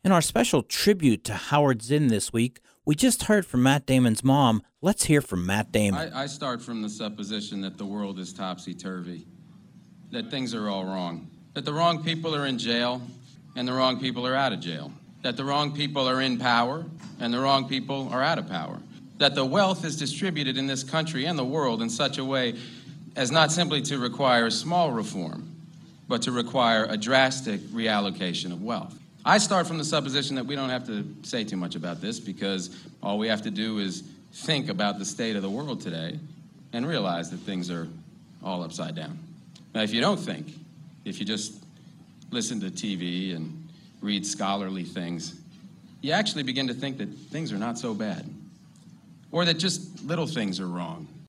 In our special tribute to Howard Zinn this week, we just heard from Matt Damon's mom. Let's hear from Matt Damon. I start from the supposition that the world is topsy-turvy, that things are all wrong, that the wrong people are in jail and the wrong people are out of jail, that the wrong people are in power and the wrong people are out of power, that the wealth is distributed in this country and the world in such a way as not simply to require small reform, but to require a drastic reallocation of wealth. I start from the supposition that we don't have to say too much about this because all we have to do is think about the state of the world today and realize that things are all upside down. Now, if you don't think, if you just listen to TV and read scholarly things, you actually begin to think that things are not so bad, or that just little things are wrong,